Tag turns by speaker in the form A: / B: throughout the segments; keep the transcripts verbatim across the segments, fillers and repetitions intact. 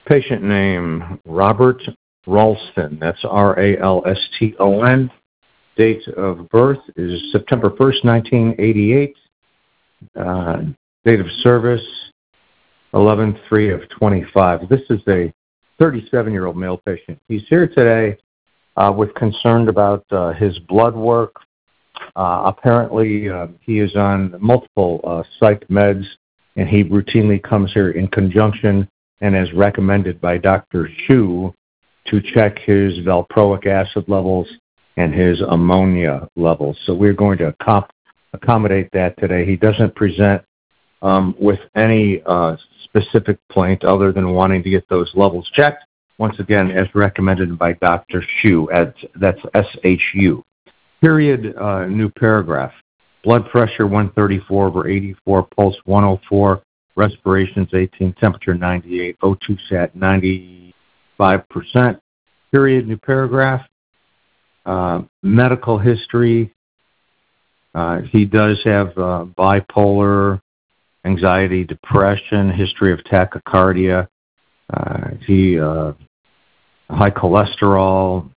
A: Patient name, Robert Ralston. That's R A L S T O N. Date of birth is September first, nineteen eighty-eight. Uh, date of service, eleven three of twenty-five. This is a thirty-seven-year-old male patient. He's here today uh, with concern about uh, his blood work. Uh, apparently, uh, he is on multiple uh, psych meds, and he routinely comes here in conjunction and as recommended by Doctor Shu to check his valproic acid levels and his ammonia levels. So we're going to comp- accommodate that today. He doesn't present um, with any uh, specific plaint other than wanting to get those levels checked, once again, as recommended by Doctor Shu. At, that's S H U. Period, uh, new paragraph. Blood pressure one thirty-four over eighty-four, pulse one oh four, respirations eighteen, temperature ninety-eight, O two sat ninety-five percent. Period, new paragraph. Uh, medical history. Uh, he does have uh, bipolar, anxiety, depression, history of tachycardia. Uh, he uh, high cholesterol,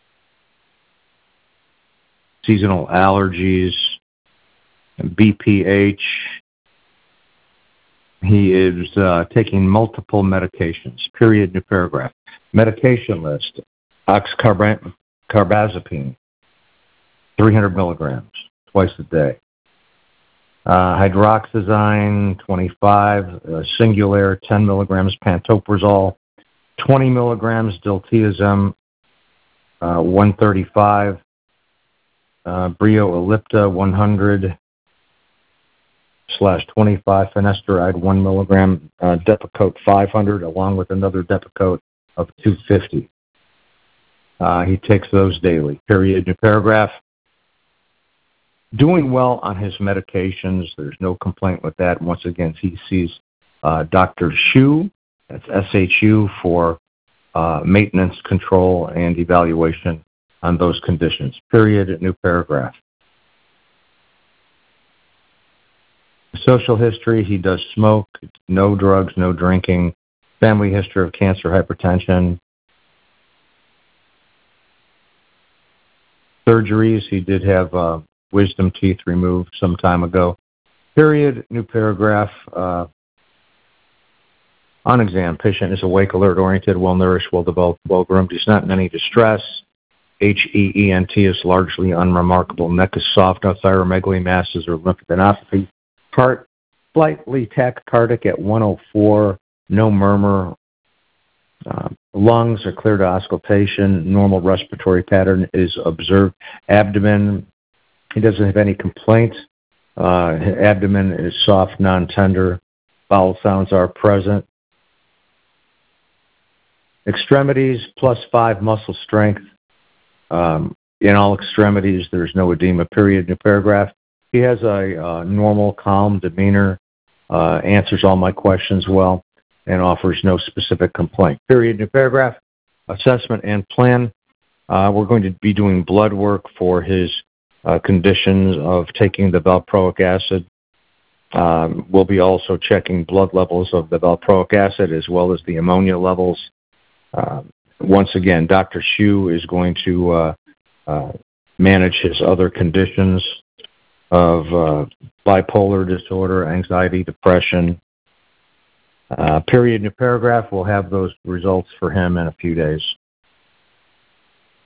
A: seasonal allergies, B P H. He is uh, taking multiple medications. Period, new paragraph. Medication list. Oxcarbazepine, three hundred milligrams, twice a day. Uh, hydroxyzine, twenty-five. Uh, Singulair, ten milligrams. Pantoprazole, twenty milligrams. Diltiazem, uh, one thirty-five. Uh, Brio Ellipta, one hundred slash twenty-five. Finasteride, one milligram. Uh, Depakote, five hundred, along with another Depakote of two fifty. Uh, he takes those daily. Period. New paragraph. Doing well on his medications. There's no complaint with that. Once again, he sees uh, Doctor Shu, that's S H U, for uh, maintenance, control, and evaluation on those conditions. Period. New paragraph. Social history. He does smoke, no drugs, no drinking. Family history of cancer, hypertension. Surgeries. He did have uh, wisdom teeth removed some time ago. Period. New paragraph. Uh, on exam, patient is awake, alert, oriented, well-nourished, well-developed, well-groomed. He's not in any distress. H E E N T is largely unremarkable. Neck is soft, no thyromegaly masses or lymphadenopathy. Heart slightly tachycardic at one oh four, no murmur. Uh, lungs are clear to auscultation. Normal respiratory pattern is observed. Abdomen, he doesn't have any complaints. Uh, abdomen is soft, non-tender. Bowel sounds are present. Extremities, plus five muscle strength. Um, in all extremities, there's no edema. Period. New paragraph. He has a uh, normal, calm demeanor, uh, answers all my questions well, and offers no specific complaint. Period. New paragraph. Assessment and plan. Uh, we're going to be doing blood work for his uh, conditions of taking the valproic acid. Um, we'll be also checking blood levels of the valproic acid as well as the ammonia levels. Uh, once again, Doctor Shu is going to uh, uh, manage his other conditions of uh, bipolar disorder, anxiety, depression. Uh, period, new paragraph. We'll have those results for him in a few days.